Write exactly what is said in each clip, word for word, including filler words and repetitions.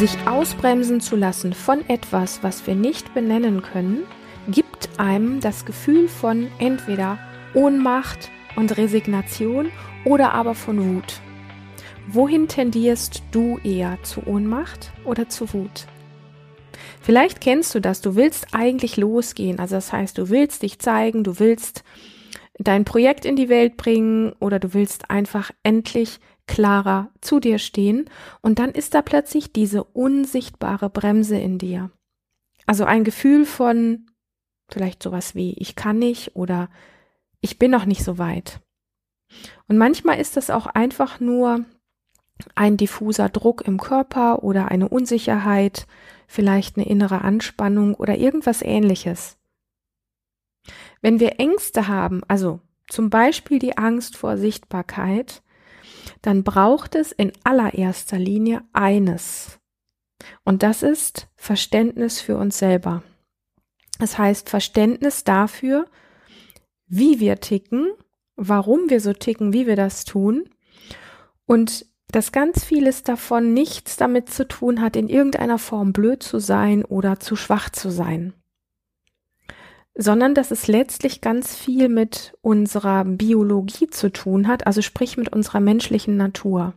Sich ausbremsen zu lassen von etwas, was wir nicht benennen können, gibt einem das Gefühl von entweder Ohnmacht und Resignation oder aber von Wut. Wohin tendierst du eher, zu Ohnmacht oder zu Wut? Vielleicht kennst du das, du willst eigentlich losgehen, also das heißt, du willst dich zeigen, du willst dein Projekt in die Welt bringen oder du willst einfach endlich klarer zu dir stehen und dann ist da plötzlich diese unsichtbare Bremse in dir. Also ein Gefühl von vielleicht sowas wie ich kann nicht oder ich bin noch nicht so weit. Und manchmal ist das auch einfach nur ein diffuser Druck im Körper oder eine Unsicherheit, vielleicht eine innere Anspannung oder irgendwas Ähnliches. Wenn wir Ängste haben, also zum Beispiel die Angst vor Sichtbarkeit, dann braucht es in allererster Linie eines. Und das ist Verständnis für uns selber. Das heißt Verständnis dafür, wie wir ticken, warum wir so ticken, wie wir das tun und dass ganz vieles davon nichts damit zu tun hat, in irgendeiner Form blöd zu sein oder zu schwach zu sein, sondern dass es letztlich ganz viel mit unserer Biologie zu tun hat, also sprich mit unserer menschlichen Natur.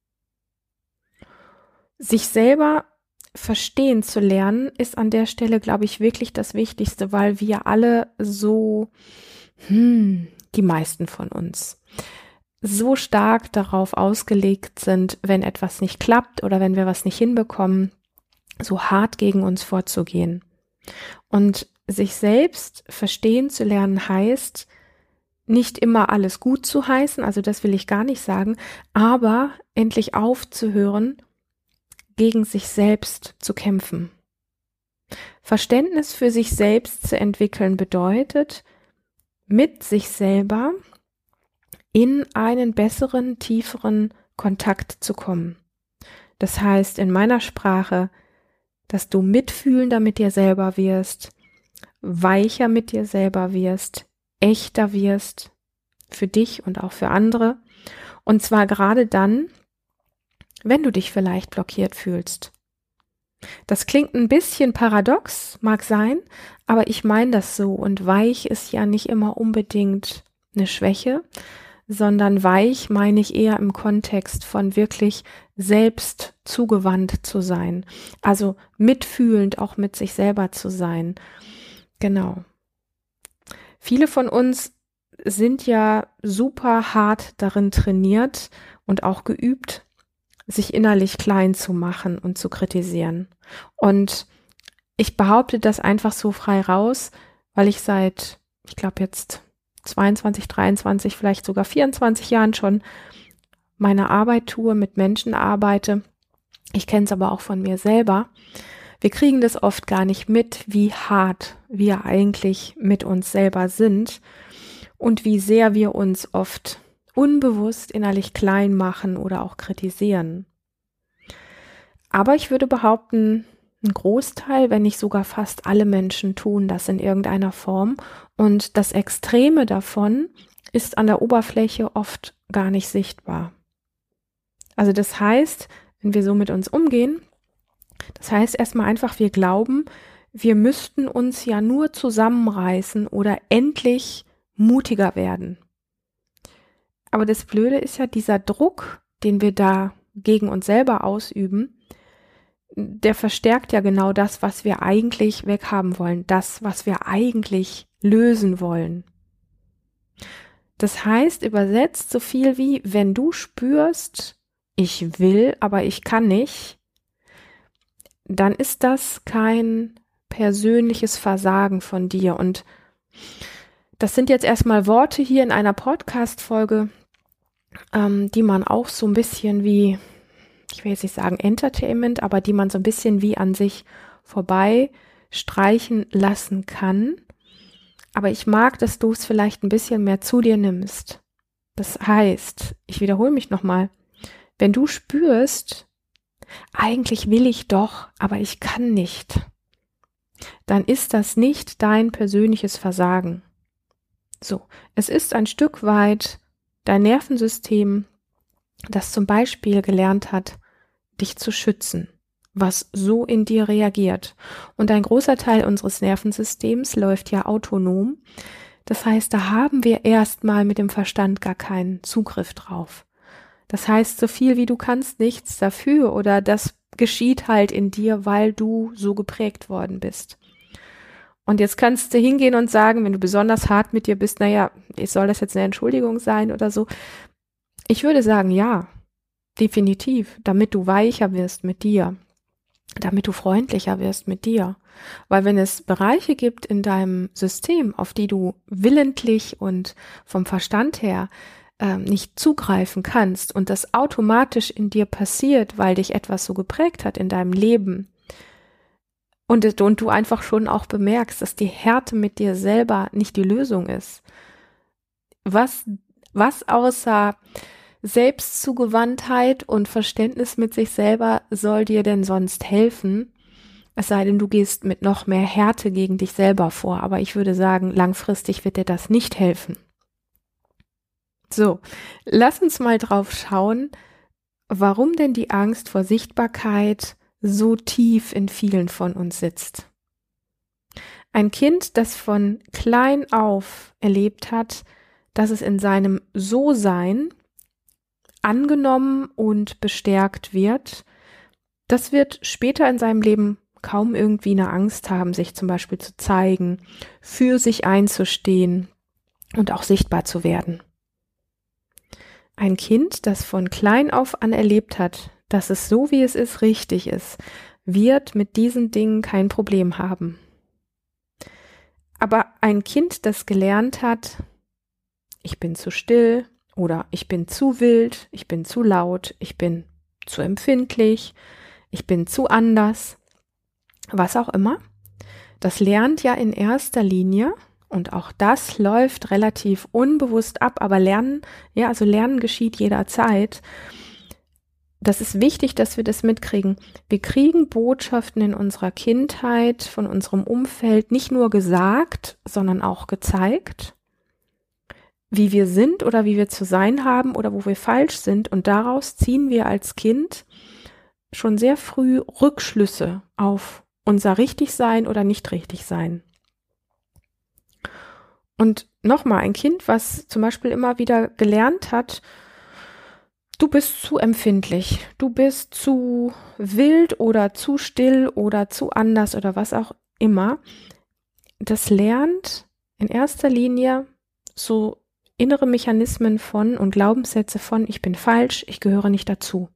Sich selber verstehen zu lernen, ist an der Stelle, glaube ich, wirklich das Wichtigste, weil wir alle so, hm, die meisten von uns, so stark darauf ausgelegt sind, wenn etwas nicht klappt oder wenn wir was nicht hinbekommen, so hart gegen uns vorzugehen. Und sich selbst verstehen zu lernen heißt, nicht immer alles gut zu heißen, also das will ich gar nicht sagen, aber endlich aufzuhören, gegen sich selbst zu kämpfen. Verständnis für sich selbst zu entwickeln bedeutet, mit sich selber in einen besseren, tieferen Kontakt zu kommen. Das heißt in meiner Sprache, dass du mitfühlender mit dir selber wirst, weicher mit dir selber wirst, echter wirst für dich und auch für andere. Und zwar gerade dann, wenn du dich vielleicht blockiert fühlst. Das klingt ein bisschen paradox, mag sein, aber ich meine das so. Und weich ist ja nicht immer unbedingt eine Schwäche, sondern weich meine ich eher im Kontext von wirklich selbst zugewandt zu sein. Also mitfühlend auch mit sich selber zu sein. Genau. Viele von uns sind ja super hart darin trainiert und auch geübt, sich innerlich klein zu machen und zu kritisieren. Und ich behaupte das einfach so frei raus, weil ich seit, ich glaube jetzt zweiundzwanzig, dreiundzwanzig, vielleicht sogar vierundzwanzig Jahren schon meine Arbeit tue, mit Menschen arbeite. Ich kenne es aber auch von mir selber. Wir kriegen das oft gar nicht mit, wie hart wir eigentlich mit uns selber sind und wie sehr wir uns oft unbewusst innerlich klein machen oder auch kritisieren. Aber ich würde behaupten, ein Großteil, wenn nicht sogar fast alle Menschen tun das in irgendeiner Form und das Extreme davon ist an der Oberfläche oft gar nicht sichtbar. Also das heißt, wenn wir so mit uns umgehen, das heißt erstmal einfach, wir glauben, wir müssten uns ja nur zusammenreißen oder endlich mutiger werden. Aber das Blöde ist ja, dieser Druck, den wir da gegen uns selber ausüben, der verstärkt ja genau das, was wir eigentlich weghaben wollen, das, was wir eigentlich lösen wollen. Das heißt, übersetzt so viel wie, wenn du spürst, ich will, aber ich kann nicht, dann ist das kein persönliches Versagen von dir. Und das sind jetzt erstmal Worte hier in einer Podcast-Folge, ähm, die man auch so ein bisschen wie, ich will jetzt nicht sagen Entertainment, aber die man so ein bisschen wie an sich vorbei streichen lassen kann. Aber ich mag, dass du es vielleicht ein bisschen mehr zu dir nimmst. Das heißt, ich wiederhole mich nochmal, wenn du spürst, eigentlich will ich doch, aber ich kann nicht, dann ist das nicht dein persönliches Versagen. So, es ist ein Stück weit dein Nervensystem, das zum Beispiel gelernt hat, dich zu schützen. was so in dir reagiert. Und ein großer Teil unseres Nervensystems läuft ja autonom. Das heißt, da haben wir erstmal mit dem Verstand gar keinen Zugriff drauf. Das heißt, so viel wie du kannst nichts dafür oder das geschieht halt in dir, weil du so geprägt worden bist. Und jetzt kannst du hingehen und sagen, wenn du besonders hart mit dir bist, naja, soll das jetzt eine Entschuldigung sein oder so? Ich würde sagen, ja, definitiv, damit du weicher wirst mit dir, damit du freundlicher wirst mit dir. Weil wenn es Bereiche gibt in deinem System, auf die du willentlich und vom Verstand her äh, nicht zugreifen kannst und das automatisch in dir passiert, weil dich etwas so geprägt hat in deinem Leben, Und, und du einfach schon auch bemerkst, dass die Härte mit dir selber nicht die Lösung ist. Was, was außer Selbstzugewandtheit und Verständnis mit sich selber soll dir denn sonst helfen? Es sei denn, du gehst mit noch mehr Härte gegen dich selber vor. Aber ich würde sagen, langfristig wird dir das nicht helfen. So, lass uns mal drauf schauen, warum denn die Angst vor Sichtbarkeit so tief in vielen von uns sitzt. Ein Kind, das von klein auf erlebt hat, dass es in seinem So-Sein angenommen und bestärkt wird, das wird später in seinem Leben kaum irgendwie eine Angst haben, sich zum Beispiel zu zeigen, für sich einzustehen und auch sichtbar zu werden. Ein Kind, das von klein auf an erlebt hat, dass es so, wie es ist, richtig ist, wird mit diesen Dingen kein Problem haben. Aber ein Kind, das gelernt hat, ich bin zu still oder ich bin zu wild, ich bin zu laut, ich bin zu empfindlich, ich bin zu anders, was auch immer, das lernt ja in erster Linie, und auch das läuft relativ unbewusst ab, aber Lernen, ja, also Lernen geschieht jederzeit. Das ist wichtig, dass wir das mitkriegen. Wir kriegen Botschaften in unserer Kindheit, von unserem Umfeld, nicht nur gesagt, sondern auch gezeigt, wie wir sind oder wie wir zu sein haben oder wo wir falsch sind. Und daraus ziehen wir als Kind schon sehr früh Rückschlüsse auf unser Richtigsein oder Nicht-Richtigsein. Und nochmal, ein Kind, was zum Beispiel immer wieder gelernt hat, du bist zu empfindlich, du bist zu wild oder zu still oder zu anders oder was auch immer, das lernt in erster Linie so innere Mechanismen von und Glaubenssätze von, ich bin falsch, ich gehöre nicht dazu.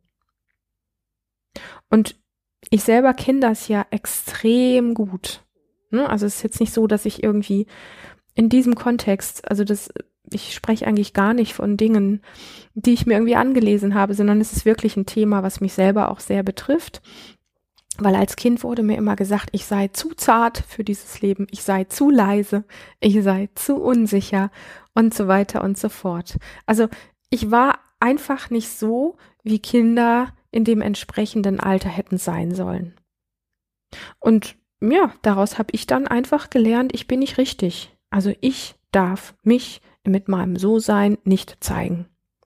Und ich selber kenne das ja extrem gut. Also es ist jetzt nicht so, dass ich irgendwie in diesem Kontext, also das, ich spreche eigentlich gar nicht von Dingen, die ich mir irgendwie angelesen habe, sondern es ist wirklich ein Thema, was mich selber auch sehr betrifft, weil als Kind wurde mir immer gesagt, ich sei zu zart für dieses Leben, ich sei zu leise, ich sei zu unsicher und so weiter und so fort. Also ich war einfach nicht so, wie Kinder in dem entsprechenden Alter hätten sein sollen. Und ja, daraus habe ich dann einfach gelernt, ich bin nicht richtig. Also ich darf mich mit meinem So-Sein nicht zeigen.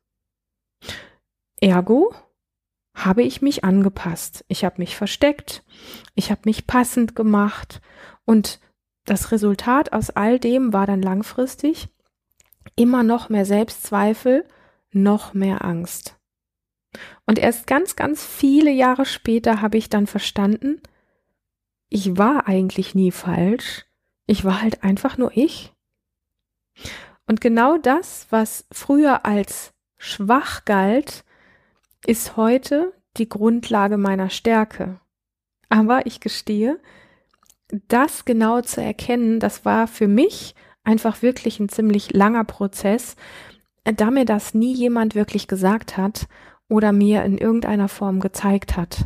Ergo habe ich mich angepasst. Ich habe mich versteckt, ich habe mich passend gemacht und das Resultat aus all dem war dann langfristig immer noch mehr Selbstzweifel, noch mehr Angst. Und erst ganz, ganz viele Jahre später habe ich dann verstanden, ich war eigentlich nie falsch, ich war halt einfach nur ich. Und genau das, was früher als schwach galt, ist heute die Grundlage meiner Stärke. Aber ich gestehe, das genau zu erkennen, das war für mich einfach wirklich ein ziemlich langer Prozess, da mir das nie jemand wirklich gesagt hat oder mir in irgendeiner Form gezeigt hat.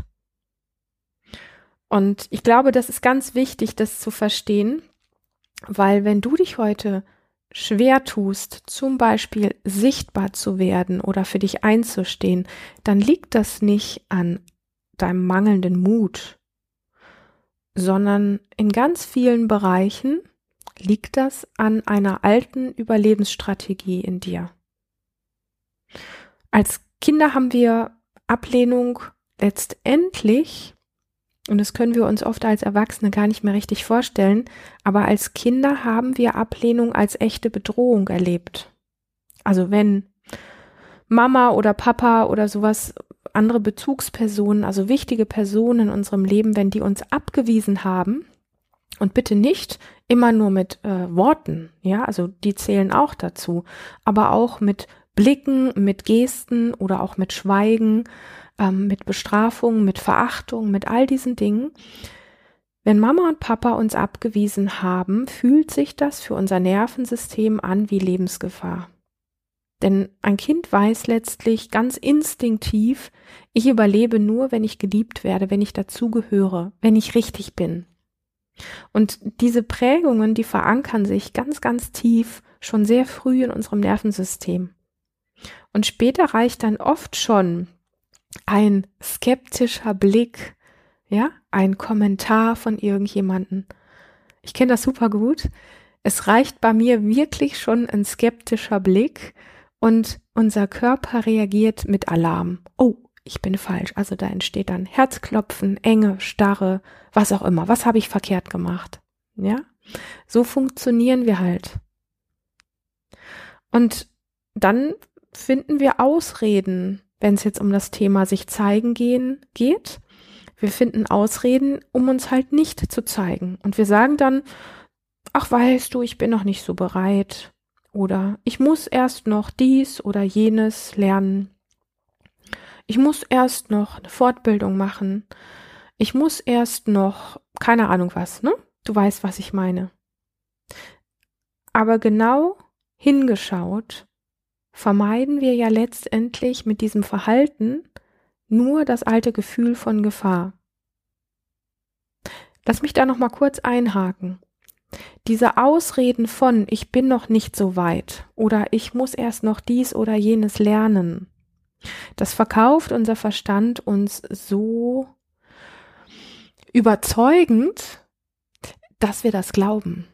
Und ich glaube, das ist ganz wichtig, das zu verstehen, weil wenn du dich heute schwer tust, zum Beispiel sichtbar zu werden oder für dich einzustehen, dann liegt das nicht an deinem mangelnden Mut, sondern in ganz vielen Bereichen liegt das an einer alten Überlebensstrategie in dir. Als Kinder haben wir Ablehnung letztendlich Und das können wir uns oft als Erwachsene gar nicht mehr richtig vorstellen. Aber als Kinder haben wir Ablehnung als echte Bedrohung erlebt. Also wenn Mama oder Papa oder sowas, andere Bezugspersonen, also wichtige Personen in unserem Leben, wenn die uns abgewiesen haben, und bitte nicht immer nur mit äh, Worten, ja, also die zählen auch dazu, aber auch mit Blicken, mit Gesten oder auch mit Schweigen, ähm, mit Bestrafung, mit Verachtung, mit all diesen Dingen. Wenn Mama und Papa uns abgewiesen haben, fühlt sich das für unser Nervensystem an wie Lebensgefahr. Denn ein Kind weiß letztlich ganz instinktiv, ich überlebe nur, wenn ich geliebt werde, wenn ich dazugehöre, wenn ich richtig bin. Und diese Prägungen, die verankern sich ganz, ganz tief schon sehr früh in unserem Nervensystem. Und später reicht dann oft schon ein skeptischer Blick, ja, ein Kommentar von irgendjemandem. Ich kenne das super gut. Es reicht bei mir wirklich schon ein skeptischer Blick und unser Körper reagiert mit Alarm. Oh, ich bin falsch. Also da entsteht dann Herzklopfen, Enge, Starre, was auch immer. Was habe ich verkehrt gemacht? Ja, so funktionieren wir halt. Und dann finden wir Ausreden, wenn es jetzt um das Thema sich zeigen gehen geht. Wir finden Ausreden, um uns halt nicht zu zeigen. Und wir sagen dann, ach weißt du, ich bin noch nicht so bereit. Oder ich muss erst noch dies oder jenes lernen. Ich muss erst noch eine Fortbildung machen. Ich muss erst noch, keine Ahnung was, ne? Du weißt, was ich meine. Aber genau hingeschaut, vermeiden wir ja letztendlich mit diesem Verhalten nur das alte Gefühl von Gefahr. Lass mich da noch mal kurz einhaken. Diese Ausreden von, ich bin noch nicht so weit oder ich muss erst noch dies oder jenes lernen, das verkauft unser Verstand uns so überzeugend, dass wir das glauben.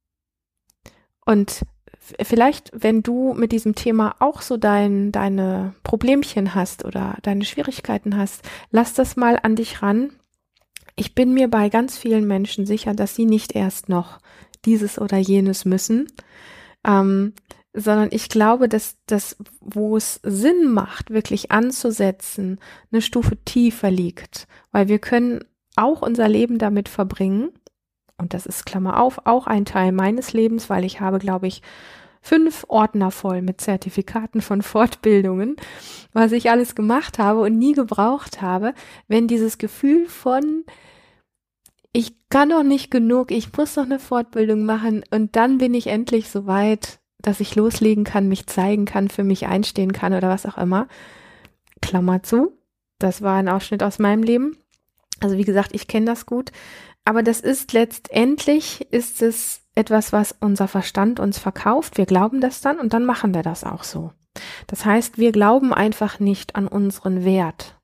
Und vielleicht, wenn du mit diesem Thema auch so dein, deine Problemchen hast oder deine Schwierigkeiten hast, lass das mal an dich ran. Ich bin mir bei ganz vielen Menschen sicher, dass sie nicht erst noch dieses oder jenes müssen, ähm, sondern ich glaube, dass das, wo es Sinn macht, wirklich anzusetzen, eine Stufe tiefer liegt, weil wir können auch unser Leben damit verbringen. Und das ist, Klammer auf, auch ein Teil meines Lebens, weil ich habe, glaube ich, fünf Ordner voll mit Zertifikaten von Fortbildungen, was ich alles gemacht habe und nie gebraucht habe, wenn dieses Gefühl von, ich kann noch nicht genug, ich muss noch eine Fortbildung machen und dann bin ich endlich so weit, dass ich loslegen kann, mich zeigen kann, für mich einstehen kann oder was auch immer. Klammer zu, das war ein Ausschnitt aus meinem Leben. Also wie gesagt, ich kenne das gut. Aber das ist letztendlich, ist es etwas, was unser Verstand uns verkauft. Wir glauben das dann und dann machen wir das auch so. Das heißt, wir glauben einfach nicht an unseren Wert.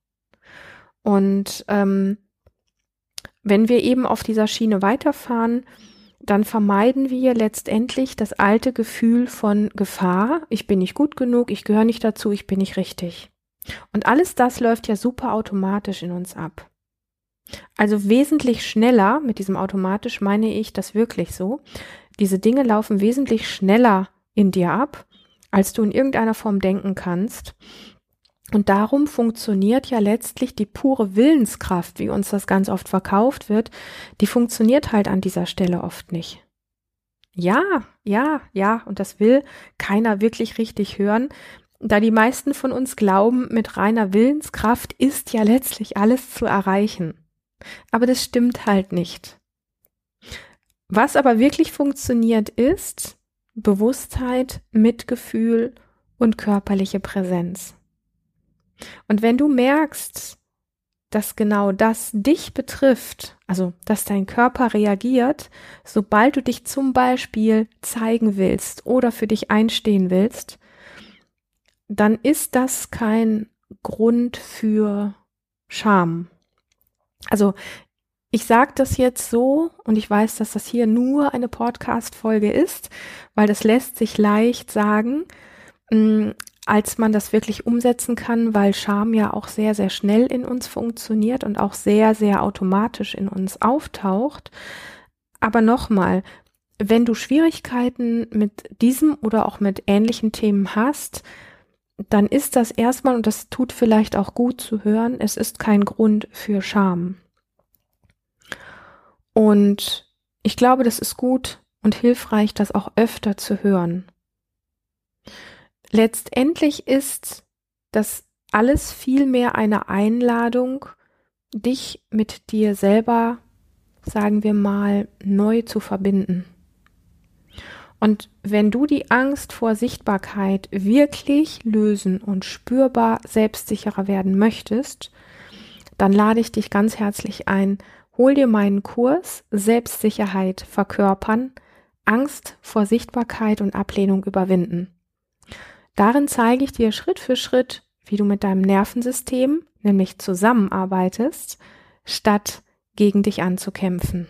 Und ähm, wenn wir eben auf dieser Schiene weiterfahren, dann vermeiden wir letztendlich das alte Gefühl von Gefahr. Ich bin nicht gut genug, ich gehöre nicht dazu, ich bin nicht richtig. Und alles das läuft ja super automatisch in uns ab. Also wesentlich schneller, mit diesem automatisch meine ich das wirklich so, diese Dinge laufen wesentlich schneller in dir ab, als du in irgendeiner Form denken kannst. Und darum funktioniert ja letztlich die pure Willenskraft, wie uns das ganz oft verkauft wird, die funktioniert halt an dieser Stelle oft nicht. Ja, ja, ja, und das will keiner wirklich richtig hören, da die meisten von uns glauben, mit reiner Willenskraft ist ja letztlich alles zu erreichen. Aber das stimmt halt nicht. Was aber wirklich funktioniert, ist Bewusstheit, Mitgefühl und körperliche Präsenz. Und wenn du merkst, dass genau das dich betrifft, also dass dein Körper reagiert, sobald du dich zum Beispiel zeigen willst oder für dich einstehen willst, dann ist das kein Grund für Scham. Also ich sage das jetzt so und ich weiß, dass das hier nur eine Podcast-Folge ist, weil das lässt sich leicht sagen, als man das wirklich umsetzen kann, weil Scham ja auch sehr, sehr schnell in uns funktioniert und auch sehr, sehr automatisch in uns auftaucht. Aber nochmal, wenn du Schwierigkeiten mit diesem oder auch mit ähnlichen Themen hast, dann ist das erstmal, und das tut vielleicht auch gut zu hören, es ist kein Grund für Scham. Und ich glaube, das ist gut und hilfreich, das auch öfter zu hören. Letztendlich ist das alles vielmehr eine Einladung, dich mit dir selber, sagen wir mal, neu zu verbinden. Und wenn du die Angst vor Sichtbarkeit wirklich lösen und spürbar selbstsicherer werden möchtest, dann lade ich dich ganz herzlich ein, hol dir meinen Kurs Selbstsicherheit verkörpern, Angst vor Sichtbarkeit und Ablehnung überwinden. Darin zeige ich dir Schritt für Schritt, wie du mit deinem Nervensystem, nämlich zusammenarbeitest, statt gegen dich anzukämpfen.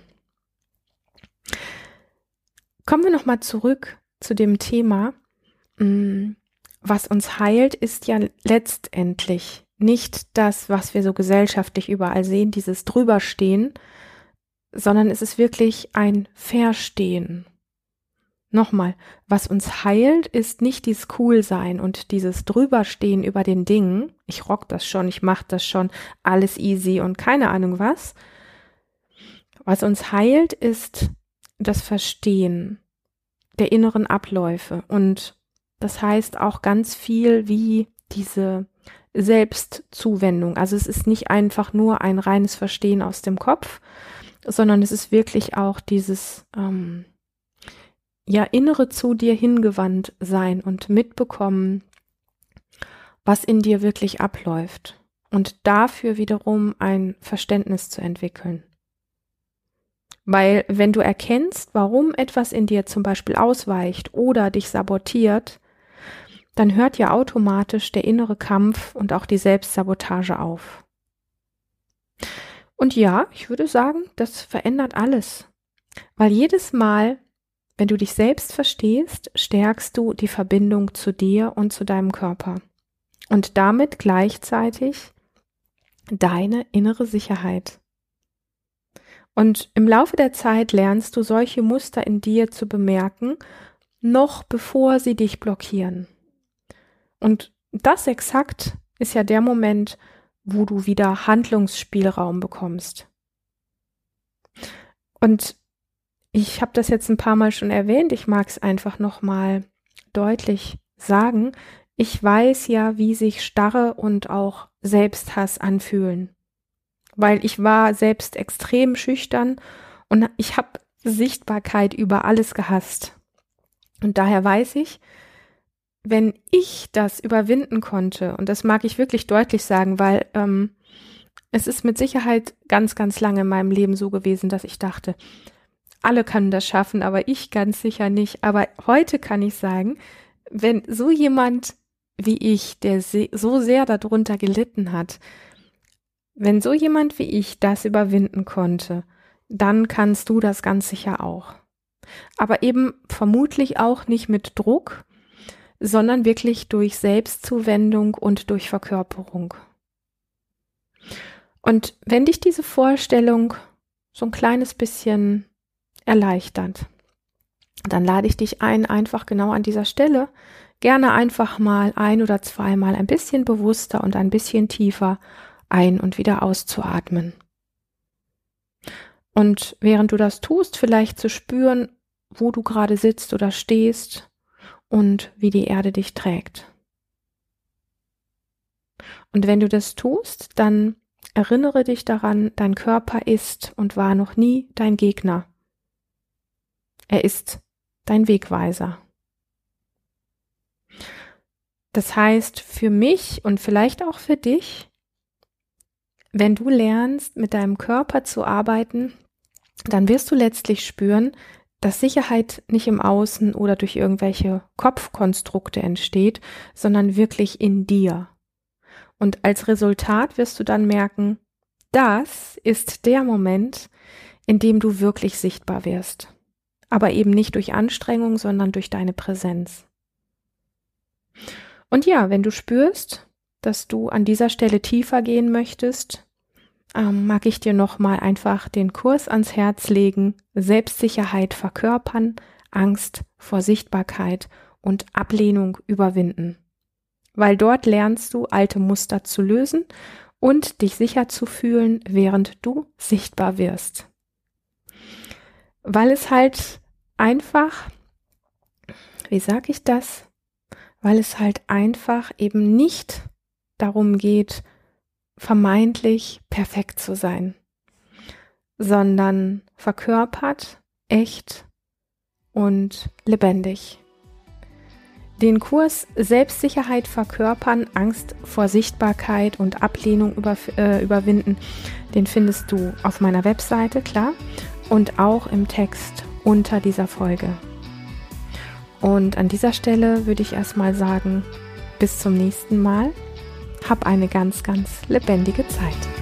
Kommen wir nochmal zurück zu dem Thema. Was uns heilt, ist ja letztendlich nicht das, was wir so gesellschaftlich überall sehen, dieses Drüberstehen, sondern es ist wirklich ein Verstehen. Nochmal, was uns heilt, ist nicht dieses Coolsein und dieses Drüberstehen über den Dingen. Ich rock das schon, ich mach das schon, alles easy und keine Ahnung was. Was uns heilt, ist das Verstehen der inneren Abläufe. Und das heißt auch ganz viel wie diese Selbstzuwendung. Also es ist nicht einfach nur ein reines Verstehen aus dem Kopf, sondern es ist wirklich auch dieses ähm, ja innere zu dir hingewandt sein und mitbekommen, was in dir wirklich abläuft. Und dafür wiederum ein Verständnis zu entwickeln. Weil wenn du erkennst, warum etwas in dir zum Beispiel ausweicht oder dich sabotiert, dann hört ja automatisch der innere Kampf und auch die Selbstsabotage auf. Und ja, ich würde sagen, das verändert alles. Weil jedes Mal, wenn du dich selbst verstehst, stärkst du die Verbindung zu dir und zu deinem Körper. Und damit gleichzeitig deine innere Sicherheit. Und im Laufe der Zeit lernst du solche Muster in dir zu bemerken, noch bevor sie dich blockieren. Und das exakt ist ja der Moment, wo du wieder Handlungsspielraum bekommst. Und ich habe das jetzt ein paar Mal schon erwähnt, ich mag es einfach nochmal deutlich sagen. Ich weiß ja, wie sich Starre und auch Selbsthass anfühlen. Weil ich war selbst extrem schüchtern und ich habe Sichtbarkeit über alles gehasst. Und daher weiß ich, wenn ich das überwinden konnte, und das mag ich wirklich deutlich sagen, weil ähm, es ist mit Sicherheit ganz, ganz lange in meinem Leben so gewesen, dass ich dachte, alle können das schaffen, aber ich ganz sicher nicht. Aber heute kann ich sagen, wenn so jemand wie ich, der so sehr darunter gelitten hat, wenn so jemand wie ich das überwinden konnte, dann kannst du das ganz sicher auch. Aber eben vermutlich auch nicht mit Druck, sondern wirklich durch Selbstzuwendung und durch Verkörperung. Und wenn dich diese Vorstellung so ein kleines bisschen erleichtert, dann lade ich dich ein, einfach genau an dieser Stelle gerne einfach mal ein- oder zweimal ein bisschen bewusster und ein bisschen tiefer ein- und wieder auszuatmen. Und während du das tust, vielleicht zu spüren, wo du gerade sitzt oder stehst und wie die Erde dich trägt. Und wenn du das tust, dann erinnere dich daran, dein Körper ist und war noch nie dein Gegner. Er ist dein Wegweiser. Das heißt, für mich und vielleicht auch für dich, wenn du lernst, mit deinem Körper zu arbeiten, dann wirst du letztlich spüren, dass Sicherheit nicht im Außen oder durch irgendwelche Kopfkonstrukte entsteht, sondern wirklich in dir. Und als Resultat wirst du dann merken, das ist der Moment, in dem du wirklich sichtbar wirst. Aber eben nicht durch Anstrengung, sondern durch deine Präsenz. Und ja, wenn du spürst, dass du an dieser Stelle tiefer gehen möchtest, ähm, mag ich dir nochmal einfach den Kurs ans Herz legen: Selbstsicherheit verkörpern, Angst vor Sichtbarkeit und Ablehnung überwinden. Weil dort lernst du, alte Muster zu lösen und dich sicher zu fühlen, während du sichtbar wirst. Weil es halt einfach, wie sage ich das? Weil es halt einfach eben nicht darum geht, vermeintlich perfekt zu sein, sondern verkörpert, echt und lebendig. Den Kurs Selbstsicherheit verkörpern, Angst vor Sichtbarkeit und Ablehnung über, äh, überwinden, den findest du auf meiner Webseite, klar, und auch im Text unter dieser Folge. Und an dieser Stelle würde ich erstmal sagen, bis zum nächsten Mal. Hab eine ganz, ganz lebendige Zeit.